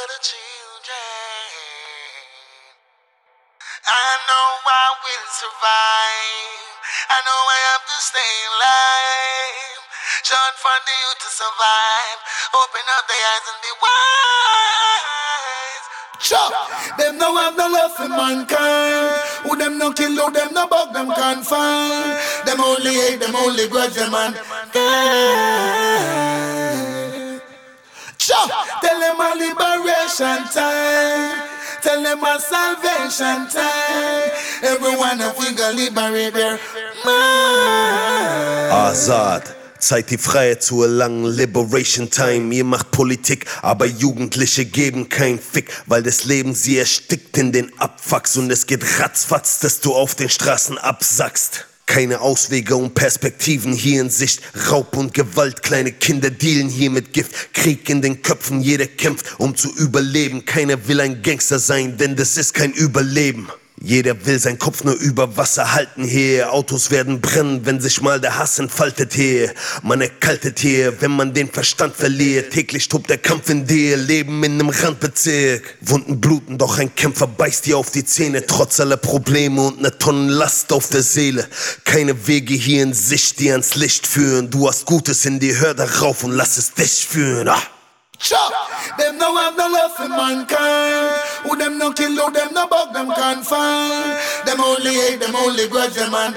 for the children. I know I will survive. I know I have to stay alive. Short for the youth to survive. Open up their eyes and be wise. Sure. Them no have no love for mankind. Who them no kill, who them no bug, them can't find. Them only hate, them only grudge, them and sure. Tell them a liberation time. Tell them a salvation time. Everyone a figure liberate their mind. Azad. Zeit die Freiheit zu erlangen, Liberation Time. Ihr macht Politik, aber Jugendliche geben kein Fick, weil das Leben sie erstickt in den Abfucks und es geht ratzfatz, dass du auf den Straßen absackst. Keine Auswege und Perspektiven hier in Sicht. Raub und Gewalt, kleine Kinder dealen hier mit Gift. Krieg in den Köpfen, jeder kämpft, um zu überleben. Keiner will ein Gangster sein, denn das ist kein Überleben. Jeder will seinen Kopf nur über Wasser halten hier. Autos werden brennen, wenn sich mal der Hass entfaltet hier. Man erkaltet hier, wenn man den Verstand verliert. Täglich tobt der Kampf in dir, Leben in einem Randbezirk. Wunden bluten, doch ein Kämpfer beißt dir auf die Zähne. Trotz aller Probleme und ne Tonnen Last auf der Seele. Keine Wege hier in Sicht, die ans Licht führen. Du hast Gutes in dir, hör darauf und lass es dich führen. Sure. Them no have no love for mankind. Who them no kill, who them no bug, them can't find. Them only hate, them only grudge, them and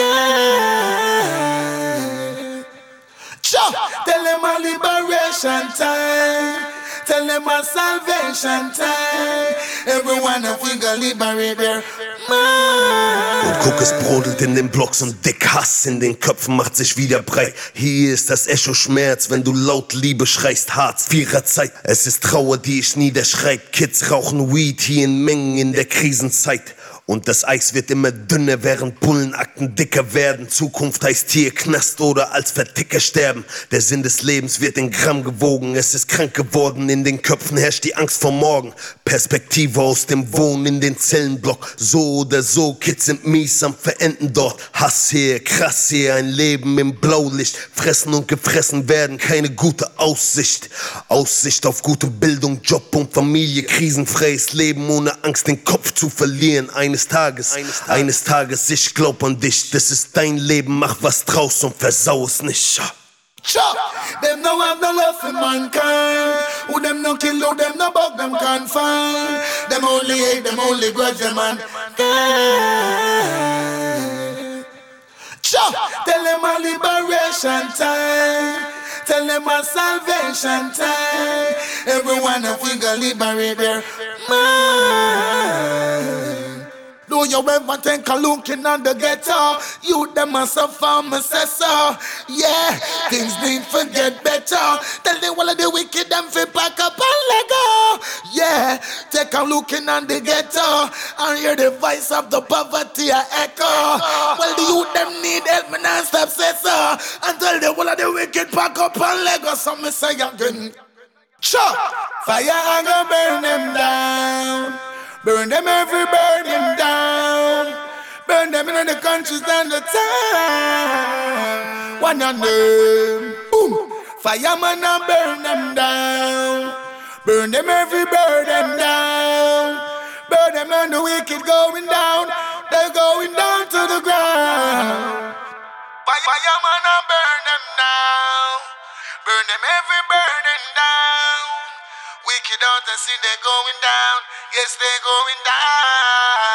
sure. Tell them a liberation time. Tell them a salvation time. Everyone a figure liberate their mind. Und guck, es brodelt in den Blocks und dick Hass in den Köpfen macht sich wieder breit. Hier ist das Echo Schmerz, wenn du laut Liebe schreist. Hartz IVer Zeit, es ist Trauer, die ich niederschreit. Kids rauchen Weed hier in Mengen in der Krisenzeit. Und das Eis wird immer dünner, während Bullenakten dicker werden. Zukunft heißt hier Knast oder als Verticker sterben. Der Sinn des Lebens wird in Gramm gewogen. Es ist krank geworden, in den Köpfen herrscht die Angst vor morgen. Perspektive aus dem Wohnen in den Zellenblock. So oder so, Kids sind mies am Verenden dort. Hass hier, krass hier, ein Leben im Blaulicht. Fressen und gefressen werden, keine gute Aussicht. Aussicht auf gute Bildung, Job und Familie. Krisenfreies Leben ohne Angst, den Kopf zu verlieren. Eines Tages, ich glaub an dich. Das ist dein Leben, mach was draus und versau es nicht. Sure. Them no have no love for mankind. Who them no kill, who them no bug, them can't find. Them only hate, them only grudge, them and sure. Tell them a liberation time. Tell them a salvation time. Everyone a figure liberate their mind. Do you ever think of looking on the ghetto? You them a suffer, me say so. Yeah, things need to get better. Tell them all of the wicked them fi pack up and let go. Yeah, take a looking on the ghetto and hear the voice of the poverty a echo. Well, the youth them need help, me not stop say so. And tell them all of the wicked pack up and let go. So me say again, sure. Fire and go burn them down. Burn them every, burn them down. Burn them in the countries and the town. One on them, boom. Fireman and burn them down. Burn them every, burn them down. Burn them and the wicked going down. They're going down to the ground. Fireman and burn them down. Burn them every, burn them down. Wicked out and see they're going down. Yes, they're going down.